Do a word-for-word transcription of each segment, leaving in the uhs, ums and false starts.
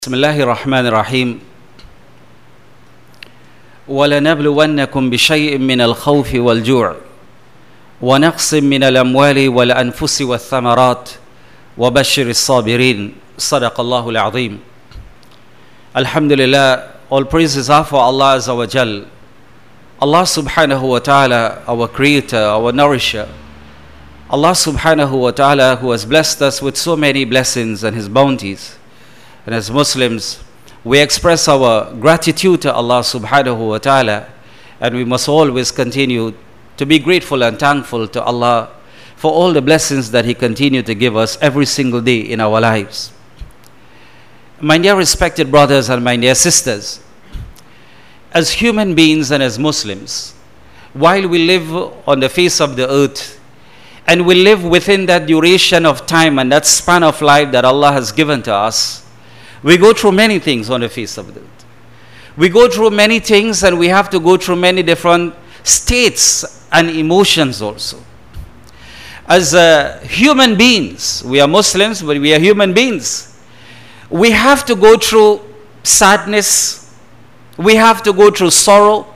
بسم الله الرحمن الرحيم ولنبلونكم بشيء من الخوف والجوع ونقص من الأموال والأنفس والثمرات وبشر الصابرين صدق الله العظيم. Alhamdulillah, all praises are for Allah Azza wa Jal, Allah subhanahu wa ta'ala, our creator, our nourisher, Allah subhanahu wa ta'ala who has blessed us with so many blessings and His bounties. And as Muslims, we express our gratitude to Allah subhanahu wa ta'ala, and we must always continue to be grateful and thankful to Allah for all the blessings that He continues to give us every single day in our lives. My dear respected brothers and my dear sisters, as human beings and as Muslims, while we live on the face of the earth, and we live within that duration of time and that span of life that Allah has given to us, we go through many things on the face of the earth. We go through many things, and we have to go through many different states and emotions also. As uh, human beings, we are Muslims, but we are human beings. We have to go through sadness. We have to go through sorrow.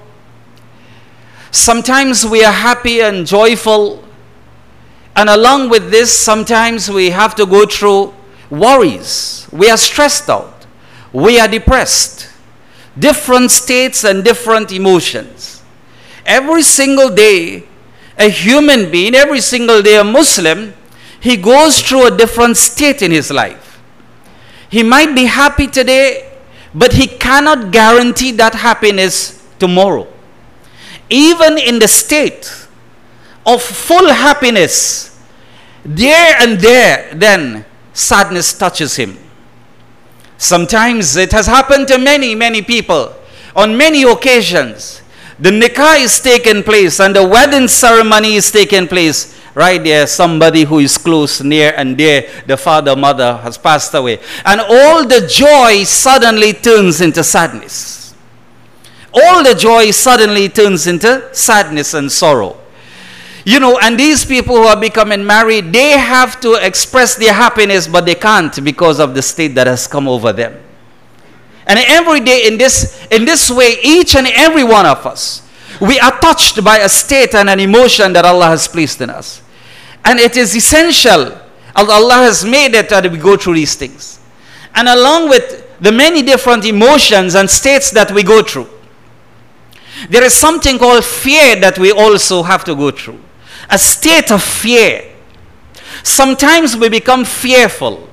Sometimes we are happy and joyful. And along with this, sometimes we have to go through worries. We are stressed out. We are depressed. Different states and different emotions. Every single day, a human being, every single day a Muslim, he goes through a different state in his life. He might be happy today, but he cannot guarantee that happiness tomorrow. Even in the state of full happiness, there and there, then sadness touches him. Sometimes it has happened to many, many people. On many occasions, the nikah is taking place and the wedding ceremony is taking place. Right there, somebody who is close, near and dear, the father, mother has passed away. And all the joy suddenly turns into sadness. All the joy suddenly turns into sadness and sorrow. You know, and these people who are becoming married, they have to express their happiness, but they can't because of the state that has come over them. And every day in this, in this way, each and every one of us, we are touched by a state and an emotion that Allah has placed in us. And it is essential. Allah has made it that we go through these things. And along with the many different emotions and states that we go through, there is something called fear that we also have to go through. A state of fear. Sometimes we become fearful.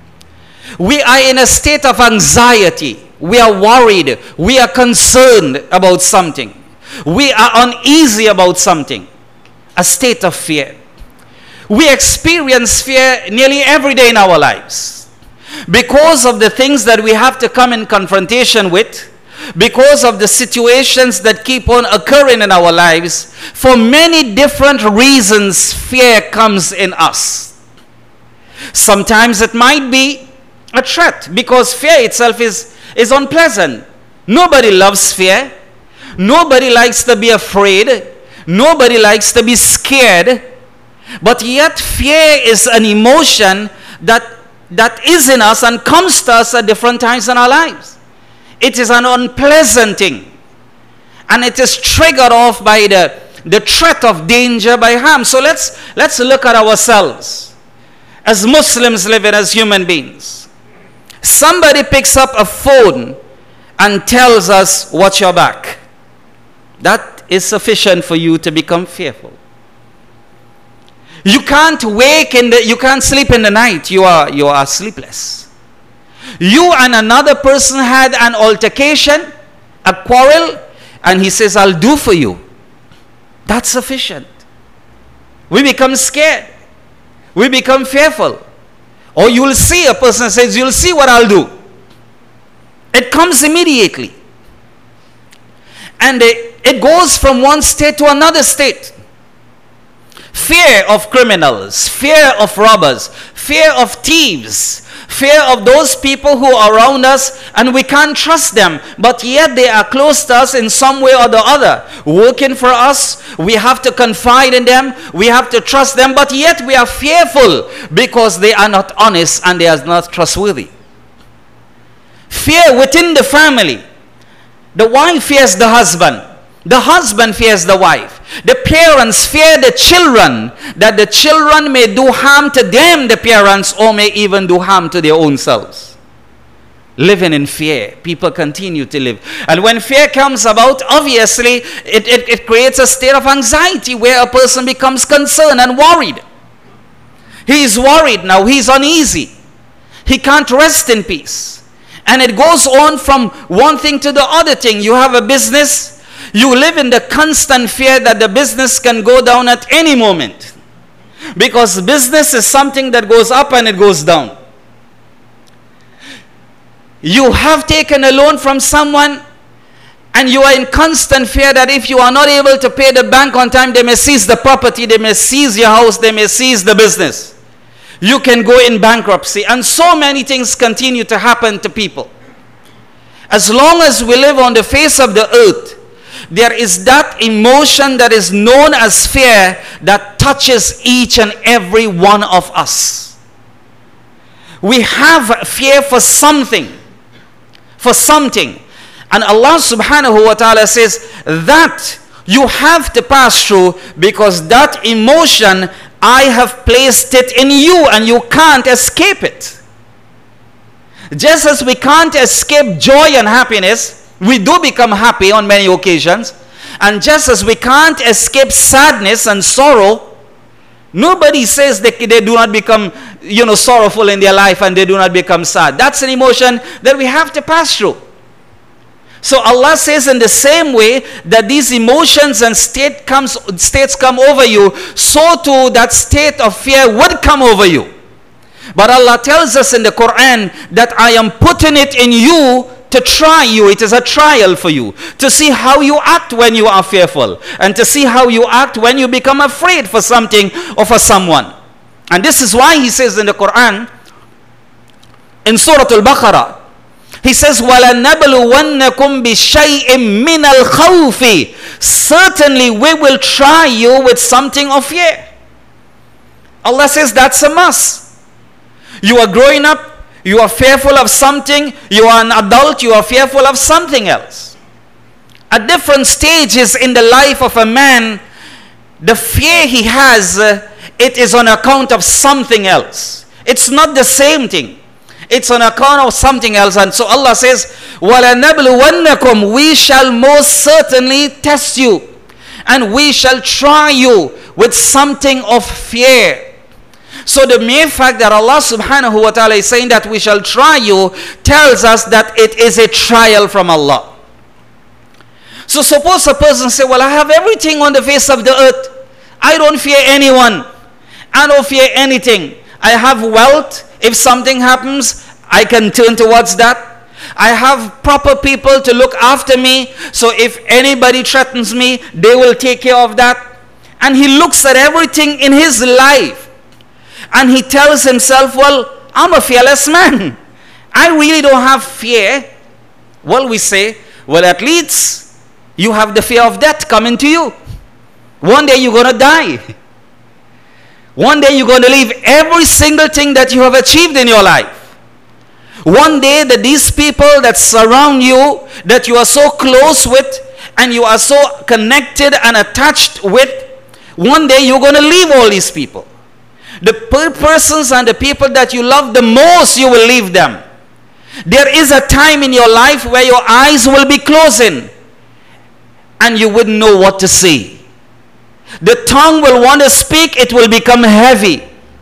We are in a state of anxiety. We are worried. We are concerned about something. We are uneasy about something. A state of fear. We experience fear nearly every day in our lives because of the things that we have to come in confrontation with, because of the situations that keep on occurring in our lives. For many different reasons, fear comes in us. Sometimes it might be a threat, because fear itself is, is unpleasant. Nobody loves fear. Nobody likes to be afraid. Nobody likes to be scared. But yet fear is an emotion that, that is in us and comes to us at different times in our lives. It is an unpleasant thing. And it is triggered off by the, the threat of danger, by harm. So let's, let's look at ourselves as Muslims living as human beings. Somebody picks up a phone and tells us, watch your back. That is sufficient for you to become fearful. You can't wake in the, you can't sleep in the night. You are, you are sleepless. You and another person had an altercation, a quarrel, and he says, I'll do for you. That's sufficient. We become scared. We become fearful. Or you will see a person says, you'll see what I'll do. It comes immediately. And it, it goes from one state to another state. Fear of criminals, fear of robbers, fear of thieves, fear of those people who are around us and we can't trust them, but yet they are close to us in some way or the other, working for us. We have to confide in them, we have to trust them, but yet we are fearful because they are not honest and they are not trustworthy. fear within the family. The wife fears the husband. The husband fears the wife. The parents fear the children, that the children may do harm to them, the parents, or may even do harm to their own selves. Living in fear, people continue to live. And when fear comes about, obviously, it, it, it creates a state of anxiety where a person becomes concerned and worried. He is worried now, he is uneasy. He can't rest in peace. And it goes on from one thing to the other thing. You have a business. You live in the constant fear that the business can go down at any moment. Because business is something that goes up and it goes down. You have taken a loan from someone and you are in constant fear that if you are not able to pay the bank on time, they may seize the property, they may seize your house, they may seize the business. You can go in bankruptcy, and so many things continue to happen to people. As long as we live on the face of the earth, there is that emotion that is known as fear that touches each and every one of us. We have fear for something, for something. And Allah subhanahu wa ta'ala says that you have to pass through, because that emotion, I have placed it in you and you can't escape it. Just as we can't escape joy and happiness, we do become happy on many occasions. And just as we can't escape sadness and sorrow, nobody says that they do not become, you know, sorrowful in their life and they do not become sad. That's an emotion that we have to pass through. So Allah says in the same way that these emotions and state comes, states come over you, so too that state of fear would come over you. But Allah tells us in the Quran that I am putting it in you to try you. It is a trial for you, to see how you act when you are fearful, and to see how you act when you become afraid for something or for someone. And this is why He says in the Quran, in Surah Al-Baqarah, He says, وَلَنَبْلُوَنَّكُمْ بِشَيْءٍ مِّنَ الْخَوْفِ. Certainly we will try you with something of fear. Allah says that's a must. You are growing up, you are fearful of something, you are an adult, you are fearful of something else. At different stages in the life of a man, the fear he has, uh, it is on account of something else. It's not the same thing. It's on account of something else. And so Allah says, وَلَنَبْلُوَنَّكُمْ. We shall most certainly test you, and we shall try you with something of fear. So the mere fact that Allah subhanahu wa ta'ala is saying that we shall try you tells us that it is a trial from Allah. So suppose a person say, well, I have everything on the face of the earth. I don't fear anyone. I don't fear anything. I have wealth. If something happens, I can turn towards that. I have proper people to look after me. So if anybody threatens me, they will take care of that. And he looks at everything in his life, and he tells himself, well, I'm a fearless man. I really don't have fear. Well, we say, well, at least you have the fear of death coming to you. One day you're going to die. One day you're going to leave every single thing that you have achieved in your life. One day that these people that surround you, that you are so close with, and you are so connected and attached with, one day you're going to leave all these people. The per persons and the people that you love the most, you will leave them. There is a time in your life where your eyes will be closing and you wouldn't know what to say. The tongue will want to speak, it will become heavy.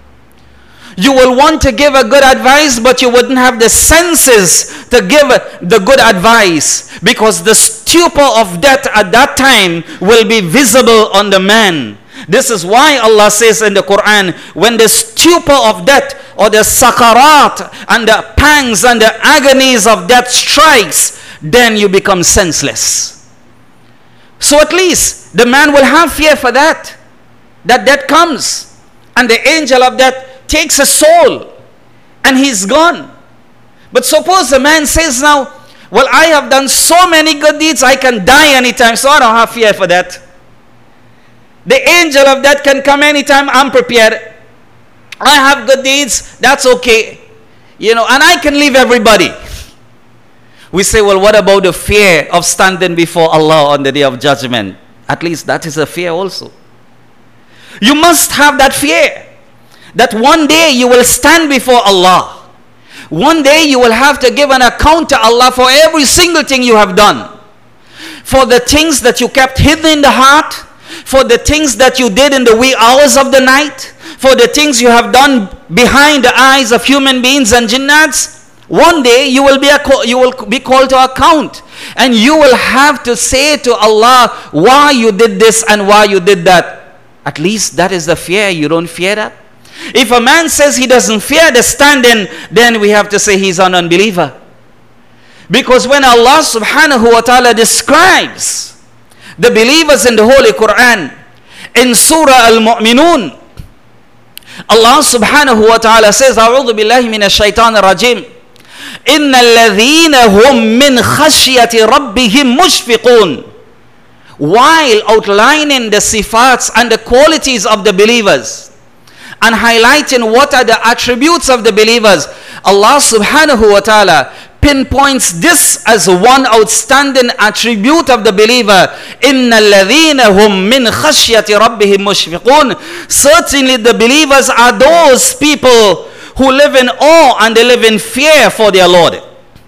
You will want to give a good advice, but you wouldn't have the senses to give the good advice, because the stupor of death at that time will be visible on the man. This is why Allah says in the Quran, when the stupor of death, or the sakarat and the pangs and the agonies of death strikes, then you become senseless. So at least the man will have fear for that, that death comes, and the angel of death takes a soul and he's gone. But suppose the man says now, well, I have done so many good deeds, I can die anytime, so I don't have fear for that. The angel of death can come anytime, I'm prepared. I have good deeds, that's okay. You know, and I can leave everybody. We say, well, what about the fear of standing before Allah on the day of judgment? At least that is a fear also. You must have that fear that one day you will stand before Allah. One day you will have to give an account to Allah for every single thing you have done. For the things that you kept hidden in the heart, for the things that you did in the wee hours of the night, for the things you have done behind the eyes of human beings and jinnats. One day you will be a, you will be called to account, and you will have to say to Allah why you did this and why you did that. At least that is the fear. You don't fear that? If a man says he doesn't fear the standing, then we have to say he's an unbeliever. Because when Allah subhanahu wa ta'ala describes the believers in the Holy Quran, in Surah Al-Mu'minun, Allah subhanahu wa ta'ala says, A'udhu billahi minash shaitanir rajim, Inna alladhina hum min khashyati rabbihim mushfiqun. While outlining the sifats and the qualities of the believers and highlighting what are the attributes of the believers, Allah subhanahu wa ta'ala pinpoints this as one outstanding attribute of the believer. Inna alladhina hum min khashyati rabbihim mushfiqun. Certainly the believers are those people who live in awe and they live in fear for their Lord.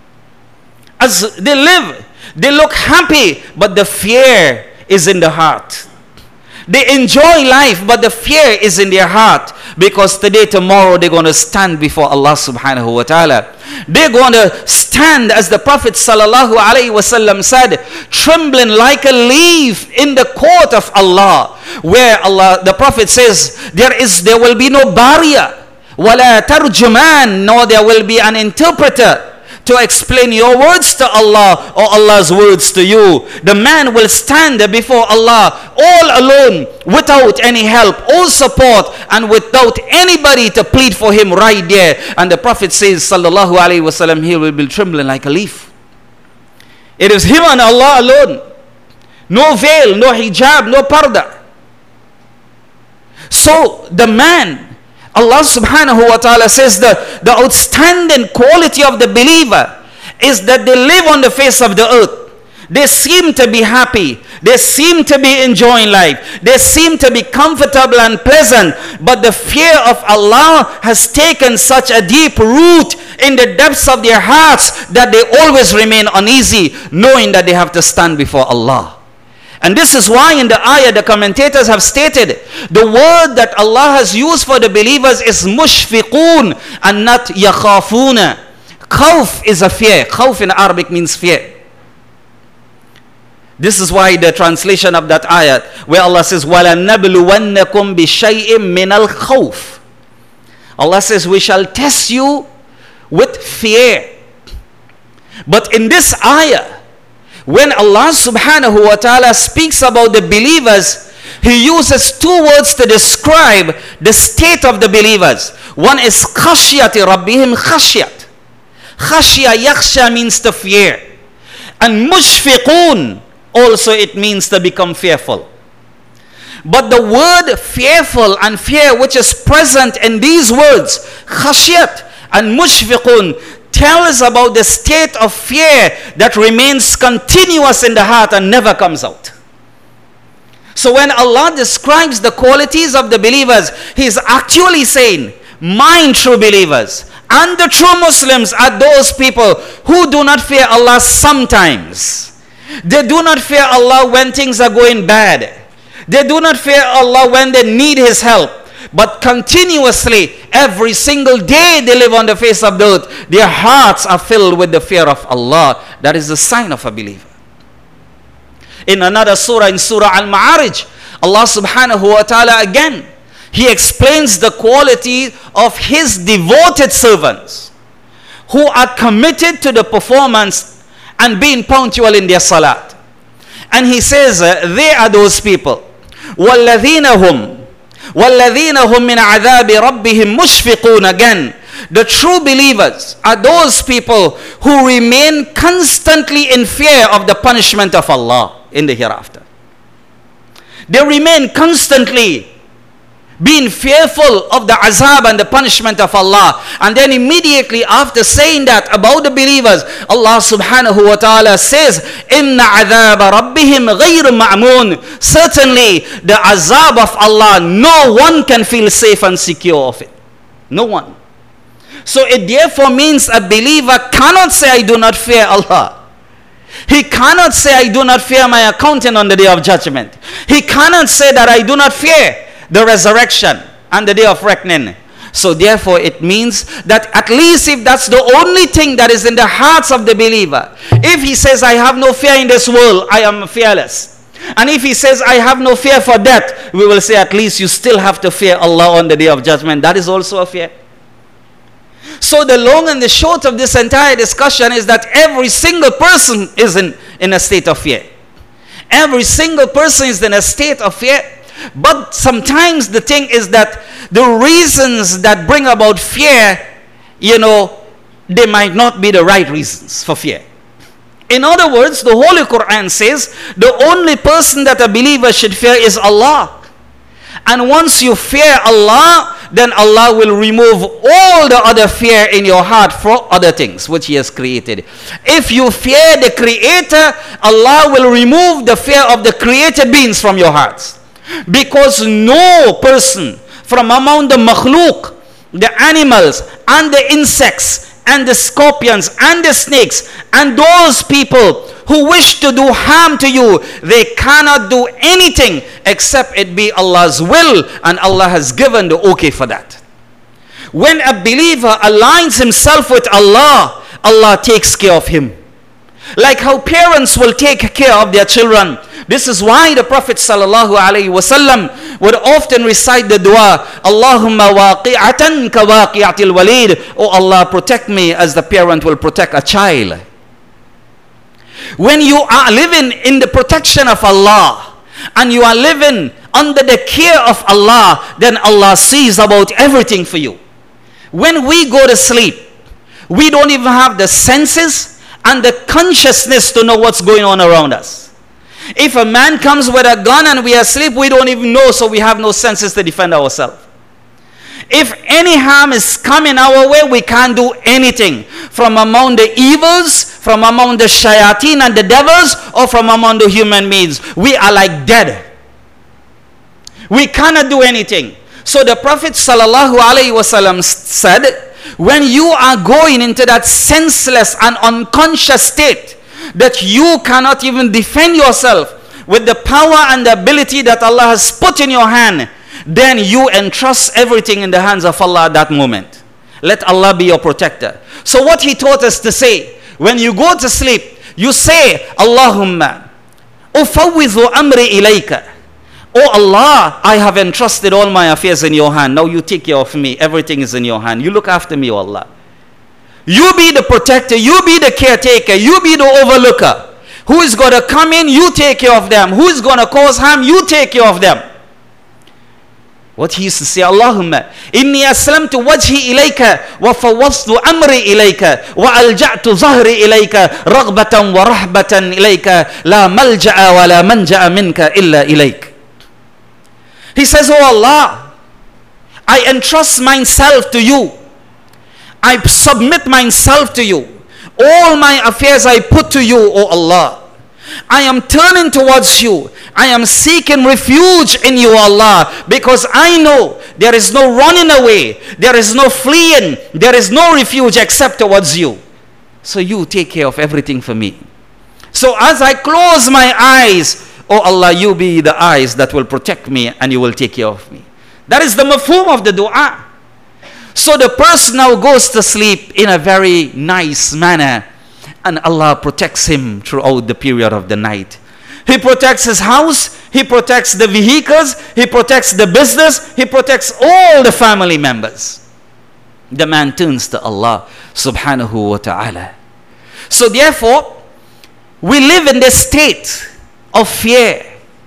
As they live, they look happy, but the fear is in the heart. They enjoy life, but the fear is in their heart. Because today, tomorrow, they're going to stand before Allah subhanahu wa ta'ala. They're going to stand, as the Prophet sallallahu alayhi wasallam said, trembling like a leaf in the court of Allah. Where Allah, the Prophet says, there is, there will be no barrier. وَلَا تَرْجُمَانٍ, nor there will be an interpreter to explain your words to Allah or Allah's words to you. The man will stand before Allah all alone, without any help or support, and without anybody to plead for him right there. And the Prophet says, sallallahu alayhi wasallam, he will be trembling like a leaf. It is him and Allah alone. No veil, no hijab, no parda. So the man, Allah subhanahu wa ta'ala says the, the outstanding quality of the believer is that they live on the face of the earth. They seem to be happy. They seem to be enjoying life. They seem to be comfortable and pleasant. But the fear of Allah has taken such a deep root in the depths of their hearts that they always remain uneasy, knowing that they have to stand before Allah. And this is why in the ayah the commentators have stated the word that Allah has used for the believers is mushfiqun and not yakhafuna. Khawf is a fear. Khawf in Arabic means fear. This is why the translation of that ayah where Allah says وَلَنَّبْلُوَنَّكُمْ بِشَيْءٍ مِّنَ الْخَوْفِ, Allah says we shall test you with fear. But in this ayah, when Allah subhanahu wa ta'ala speaks about the believers, He uses two words to describe the state of the believers. One is khashyati rabbihim khashyat. Khashya, yakhsha means to fear. And mushfiqun, also it means to become fearful. But the word fearful and fear which is present in these words, khashyat and mushfiqun, tells about the state of fear that remains continuous in the heart and never comes out. So when Allah describes the qualities of the believers, He is actually saying, my true believers and the true Muslims are those people who do not fear Allah sometimes. They do not fear Allah when things are going bad. They do not fear Allah when they need His help. But continuously, every single day they live on the face of the earth, their hearts are filled with the fear of Allah. That is the sign of a believer. In another surah, in Surah Al-Ma'arij, Allah subhanahu wa ta'ala again, He explains the quality of His devoted servants who are committed to the performance and being punctual in their salat. And He says, uh, they are those people. وَالَّذِينَ هُمْ وَالَّذِينَ هُمْ مِنْ عَذَابِ رَبِّهِمْ مُشْفِقُونَ. Again, the true believers are those people who remain constantly in fear of the punishment of Allah in the hereafter. They remain constantly being fearful of the azab and the punishment of Allah. And then immediately after saying that about the believers, Allah subhanahu wa ta'ala says, Inna azab rabbihim ghayr ma'mun. Certainly the azab of Allah, no one can feel safe and secure of it. No one. So it therefore means a believer cannot say, I do not fear Allah. He cannot say, I do not fear my accounting on the day of judgment. He cannot say that I do not fear the resurrection and the day of reckoning. So therefore it means that at least if that's the only thing that is in the hearts of the believer, if he says, I have no fear in this world, I am fearless. And if he says, I have no fear for death, we will say, at least you still have to fear Allah on the day of judgment. That is also a fear. So the long and the short of this entire discussion is that every single person is in, in a state of fear. Every single person is in a state of fear. But sometimes the thing is that the reasons that bring about fear, you know, they might not be the right reasons for fear. In other words, the Holy Quran says the only person that a believer should fear is Allah. And once you fear Allah, then Allah will remove all the other fear in your heart for other things which He has created. If you fear the Creator, Allah will remove the fear of the created beings from your hearts. Because no person from among the makhluk, the animals and the insects and the scorpions and the snakes and those people who wish to do harm to you, they cannot do anything except it be Allah's will, and Allah has given the okay for that. When a believer aligns himself with Allah, Allah takes care of him. Like how parents will take care of their children. This is why the Prophet sallallahu alaihi wasallam would often recite the dua, Allahumma waqi'atan ka waqi'atil walid. Oh Allah, protect me as the parent will protect a child. When you are living in the protection of Allah and you are living under the care of Allah, then Allah sees about everything for you. When we go to sleep, we don't even have the senses and the consciousness to know what's going on around us. If a man comes with a gun and we are asleep, we don't even know, so we have no senses to defend ourselves. If any harm is coming our way, we can't do anything. From among the evils, from among the shayateen and the devils, or from among the human beings, we are like dead. We cannot do anything. So the Prophet sallallahu alaihi wasallam said, when you are going into that senseless and unconscious state, that you cannot even defend yourself with the power and the ability that Allah has put in your hand, then you entrust everything in the hands of Allah at that moment. Let Allah be your protector. So what He taught us to say, when you go to sleep, you say, Allahumma ufawwidhu amri ilayka. Oh Allah, I have entrusted all my affairs in your hand. Now you take care of me. Everything is in your hand. You look after me, oh Allah. You be the protector. You be the caretaker. You be the overlooker. Who is going to come in? You take care of them. Who is going to cause harm? You take care of them. What he used to say, Allahumma inni aslamtu wajhi ilayka wa fawwadtu amri ilayka wa alja'tu zahri ilayka raghbatan wa rahbatan ilayka la malja'a wa la manja'a minka illa ilayk. He says, oh Allah, I entrust myself to you. I submit myself to you. All my affairs I put to you, oh Allah. I am turning towards you. I am seeking refuge in you, Allah, because I know there is no running away, there is no fleeing, there is no refuge except towards you. So you take care of everything for me. So as I close my eyes, oh Allah, you be the eyes that will protect me and you will take care of me. That is the mafhum of the dua. So the person now goes to sleep in a very nice manner, and Allah protects him throughout the period of the night. He protects his house, he protects the vehicles, he protects the business, he protects all the family members. The man turns to Allah subhanahu wa ta'ala. So therefore, we live in this state of fear.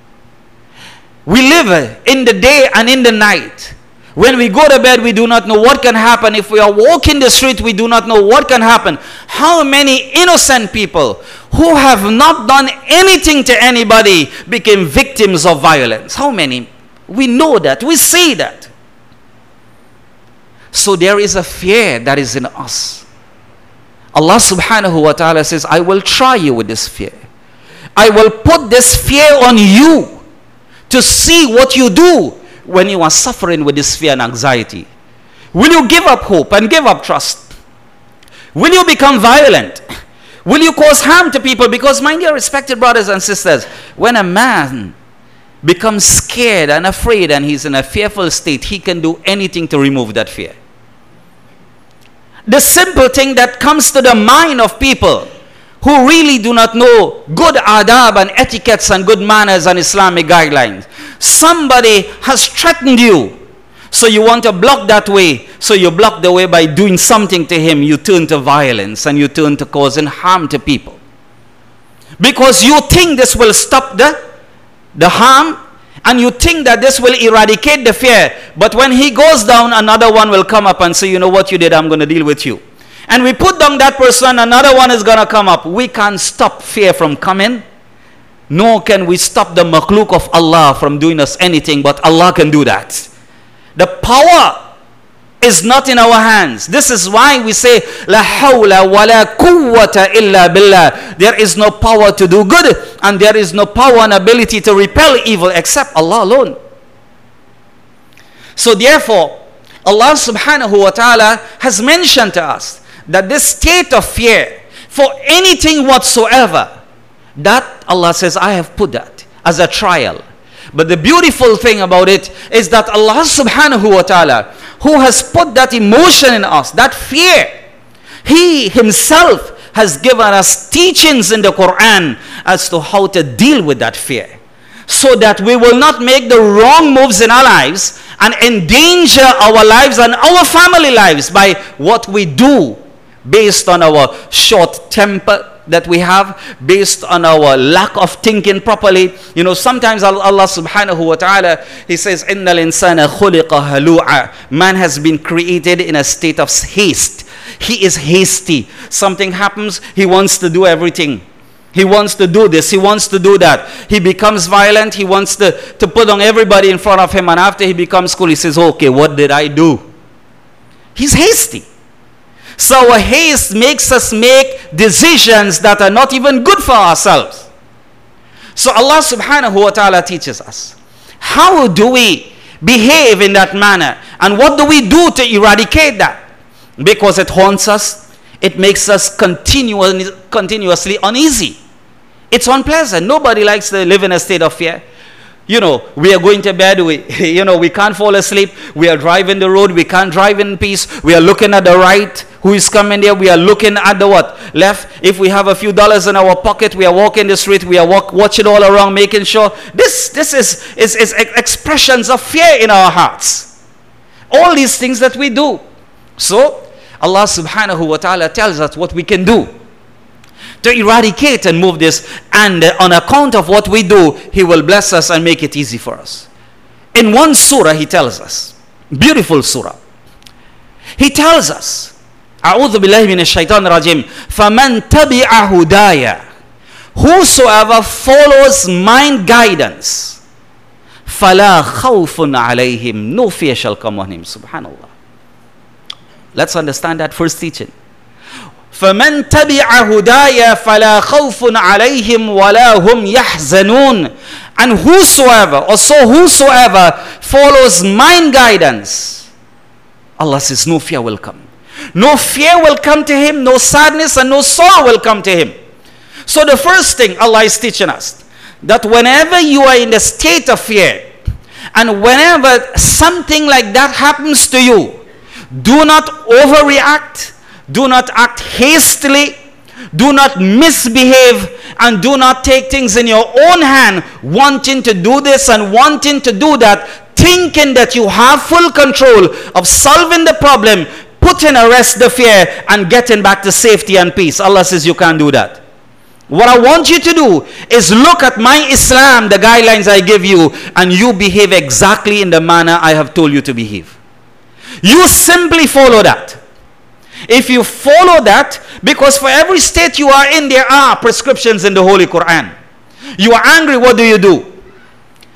We live in the day and in the night. When we go to bed, we do not know what can happen. If we are walking the street, we do not know what can happen. How many innocent people who have not done anything to anybody became victims of violence? How many? We know that. We see that. So there is a fear that is in us. Allah subhanahu wa ta'ala says, I will try you with this fear. I will put this fear on you to see what you do when you are suffering with this fear and anxiety. Will you give up hope and give up trust? Will you become violent? Will you cause harm to people? Because, my dear respected brothers and sisters, when a man becomes scared and afraid and he's in a fearful state, he can do anything to remove that fear. The simple thing that comes to the mind of people who really do not know good adab and etiquettes and good manners and Islamic guidelines. Somebody has threatened you, so you want to block that way. So you block the way by doing something to him. You turn to violence and you turn to causing harm to people. Because you think this will stop the, the harm, and you think that this will eradicate the fear. But when he goes down, another one will come up and say, you know what you did, I'm going to deal with you. And we put down that person, another one is going to come up. We can't stop fear from coming. Nor can we stop the makhluk of Allah from doing us anything, but Allah can do that. The power is not in our hands. This is why we say, La hawla wa la quwwata illa billah. There is no power to do good, and there is no power and ability to repel evil except Allah alone. So therefore, Allah subhanahu wa ta'ala has mentioned to us that this state of fear for anything whatsoever, that Allah says, I have put that as a trial. But the beautiful thing about it is that Allah subhanahu wa ta'ala, who has put that emotion in us, that fear, He Himself has given us teachings in the Quran as to how to deal with that fear, so that we will not make the wrong moves in our lives and endanger our lives and our family lives by what we do based on our short temper that we have, based on our lack of thinking properly. You know, sometimes Allah subhanahu wa ta'ala, He says, Inna al-insana khuliqa halu'a. Man has been created in a state of haste. He is hasty. Something happens, he wants to do everything. He wants to do this, he wants to do that. He becomes violent, he wants to, to put on everybody in front of him, and after he becomes cool, he says, okay, what did I do? He's hasty. So our haste makes us make decisions that are not even good for ourselves. So Allah subhanahu wa ta'ala teaches us, how do we behave in that manner? And what do we do to eradicate that? Because it haunts us, it makes us continually, continuously uneasy. It's unpleasant. Nobody likes to live in a state of fear. You know, we are going to bed, we, you know, we can't fall asleep. We are driving the road, we can't drive in peace. We are looking at the right, who is coming there. We are looking at the what? Left. If we have a few dollars in our pocket, we are walking the street, we are walk, watching all around, making sure. This, this is, is, is expressions of fear in our hearts. All these things that we do. So, Allah subhanahu wa ta'ala tells us what we can do to eradicate and move this, and on account of what we do, He will bless us and make it easy for us. In one surah, He tells us, beautiful surah, He tells us, A'udhu billahi minash shaitanir rajim, فَمَنْ تَبِعَ هُدَايَ, whosoever follows mine guidance, فَلَا خَوْفٌ عَلَيْهim, no fear shall come on him. Subhanallah. Let's understand that first teaching. فَمَنْ تَبِعَ هُدَايَ فَلَا خَوْفٌ عَلَيْهِمْ وَلَا هُمْ يَحْزَنُونَ, and whosoever, or so whosoever follows mine guidance, Allah says no fear will come. No fear will come to him, no sadness and no sorrow will come to him. So the first thing Allah is teaching us, that whenever you are in the state of fear, and whenever something like that happens to you, do not overreact. Do not act hastily, do not misbehave, and do not take things in your own hand, wanting to do this and wanting to do that, thinking that you have full control of solving the problem, putting a rest the fear, and getting back to safety and peace. Allah says you can't do that. What I want you to do is look at my Islam, the guidelines I give you, and you behave exactly in the manner I have told you to behave. You simply follow that. If you follow that, because for every state you are in, there are prescriptions in the Holy Quran. You are angry, what do you do?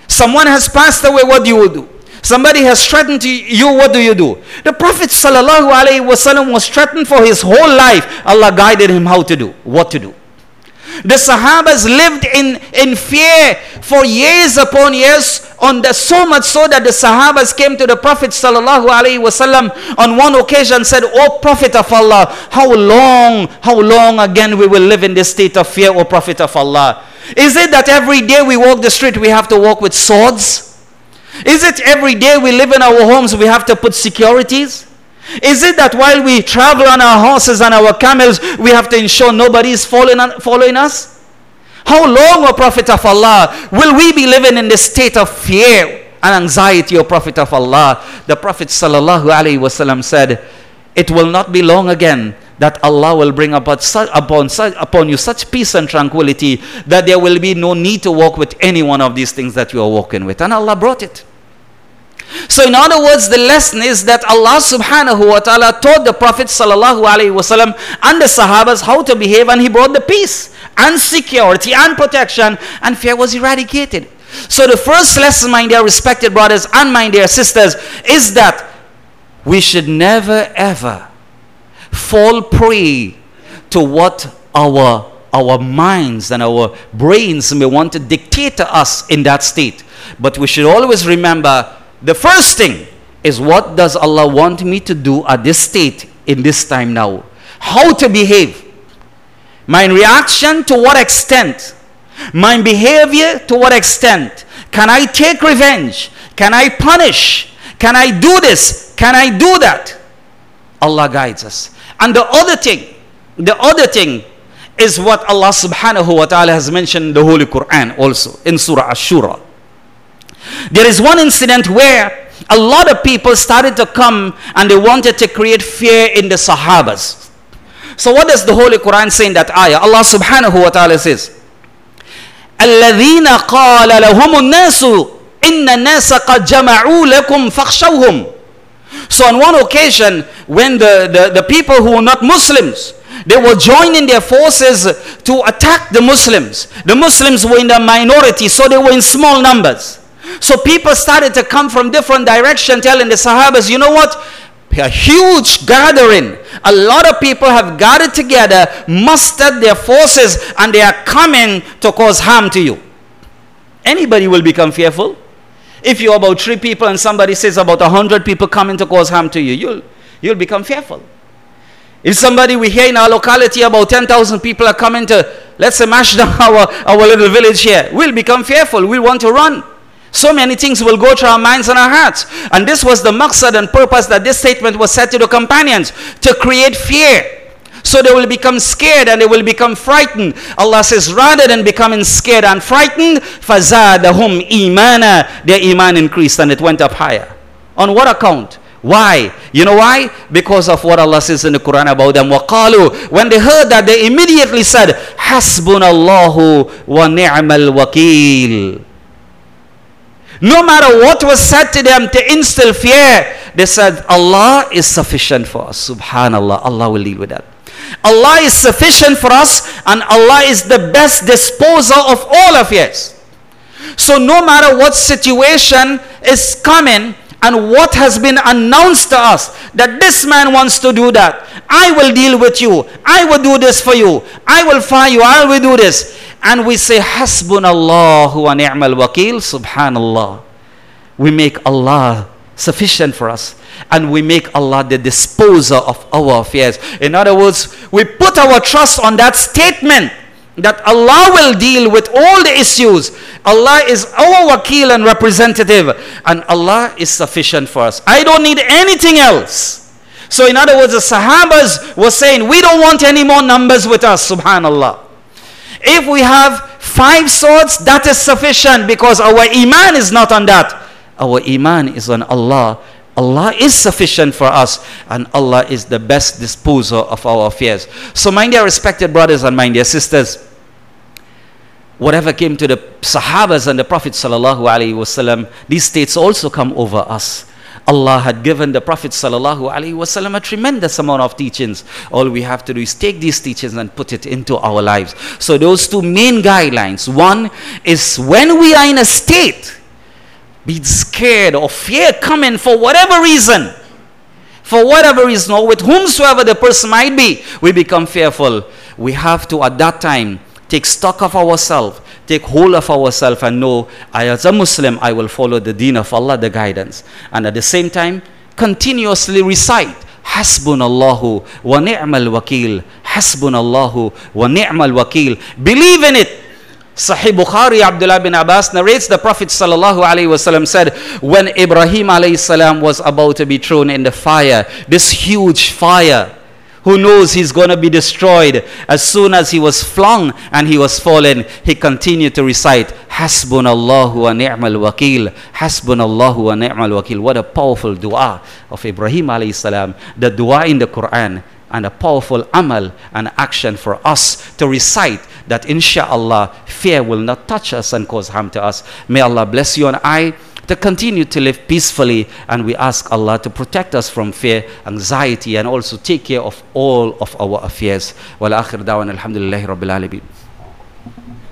Someone has passed away, what do you do? Somebody has threatened to you, what do you do? The Prophet sallallahu alaihi wasallam was threatened for his whole life. Allah guided him how to do, what to do. The Sahabas lived in, in fear for years upon years, on the, so much so that the Sahabas came to the Prophet sallallahu alaihi wasallam on one occasion, said, "O Prophet of Allah, how long, how long again we will live in this state of fear, O Prophet of Allah? Is it that every day we walk the street we have to walk with swords? Is it every day we live in our homes we have to put securities? Is it that while we travel on our horses and our camels we have to ensure nobody is following, following us? How long, O Prophet of Allah, will we be living in this state of fear and anxiety, O Prophet of Allah?" The Prophet sallallahu alaihi wasallam said, "It will not be long again that Allah will bring upon, upon, upon you such peace and tranquility that there will be no need to walk with any one of these things that you are walking with." And Allah brought it. So in other words, the lesson is that Allah subhanahu wa ta'ala taught the Prophet sallallahu alaihi wasallam and the Sahabas how to behave, and he brought the peace and security and protection, and fear was eradicated. So the first lesson, my dear respected brothers and my dear sisters, is that we should never ever fall prey to what our our minds and our brains may want to dictate to us in that state. But we should always remember, the first thing is, what does Allah want me to do at this state, in this time now? How to behave? My reaction to what extent? My behavior to what extent? Can I take revenge? Can I punish? Can I do this? Can I do that? Allah guides us. And the other thing, the other thing is what Allah subhanahu wa ta'ala has mentioned in the Holy Quran also, in Surah Ash-Shura. There is one incident where a lot of people started to come and they wanted to create fear in the Sahabas. So what does the Holy Quran say in that ayah? Allah subhanahu wa ta'ala says, الَّذِينَ قَالَ لَهُمُ النَّاسُ إِنَّ النَّاسَ قَدْ جَمَعُوا لَكُمْ فَاخْشَوْهُمْ. So on one occasion, when the, the, the people who were not Muslims, they were joining their forces to attack the Muslims. The Muslims were in the minority, so they were in small numbers. So people started to come from different directions, telling the Sahabas, you know what? A huge gathering. A lot of people have gathered together, mustered their forces, and they are coming to cause harm to you. Anybody will become fearful. If you're about three people and somebody says about a hundred people coming to cause harm to you, you'll, you'll become fearful. If somebody we hear in our locality about ten thousand people are coming to, let's say, mash down our, our little village here, we'll become fearful. We'll want to run. So many things will go through our minds and our hearts. And this was the maqsad and purpose that this statement was said to the companions, to create fear. So they will become scared and they will become frightened. Allah says, rather than becoming scared and frightened, فَزَادَهُمْ إِيمَانًا, their iman increased and it went up higher. On what account? Why? You know why? Because of what Allah says in the Quran about them. وَقَالُوا, when they heard that, they immediately said, حَسْبُنَ اللَّهُ وَنِعْمَ الْوَكِيلُ. No matter what was said to them to instill fear, they said, Allah is sufficient for us. Subhanallah, Allah will deal with that. Allah is sufficient for us, and Allah is the best disposer of all affairs. So no matter what situation is coming and what has been announced to us, that this man wants to do that, I will deal with you, I will do this for you, I will fire you, I will do this. And we say, Hasbunallahu wa ni'mal wakil, subhanallah. We make Allah sufficient for us, and we make Allah the disposer of our affairs. In other words, we put our trust on that statement that Allah will deal with all the issues. Allah is our wakil and representative, and Allah is sufficient for us. I don't need anything else. So in other words, the Sahabas were saying, we don't want any more numbers with us, subhanallah. If we have five swords, that is sufficient, because our iman is not on that. Our iman is on Allah. Allah is sufficient for us, and Allah is the best disposer of our affairs. So my dear respected brothers and my dear sisters, whatever came to the Sahabas and the Prophet sallallahu alaihi wasallam, these states also come over us. Allah had given the Prophet sallallahu alaihi wasallam a tremendous amount of teachings. All we have to do is take these teachings and put it into our lives. So those two main guidelines. One is, when we are in a state be scared or fear coming for whatever reason, for whatever reason, or with whomsoever the person might be, we become fearful. We have to, at that time, take stock of ourselves, take hold of ourselves, and know, I as a Muslim, I will follow the deen of Allah, the guidance. And at the same time, continuously recite, Hasbunallahu wa ni'mal wakil, Hasbunallahu wa ni'mal wakil. Believe in it. Sahih Bukhari, Abdullah bin Abbas narrates, the Prophet sallallahu alaihi wasallam said, when Ibrahim alayhi salam was about to be thrown in the fire, this huge fire, who knows he's going to be destroyed, as soon as he was flung and he was fallen, he continued to recite, Hasbunallahu wa ni'mal wakil, Hasbunallahu wa ni'mal wakil. What a powerful dua of Ibrahim alayhi salam, the dua in the Quran, and a powerful amal and action for us to recite, that inshallah fear will not touch us and cause harm to us. May Allah bless you and I to continue to live peacefully, and we ask Allah to protect us from fear, anxiety, and also take care of all of our affairs. Wal akhir da'wana alhamdulillahi rabbil alamin.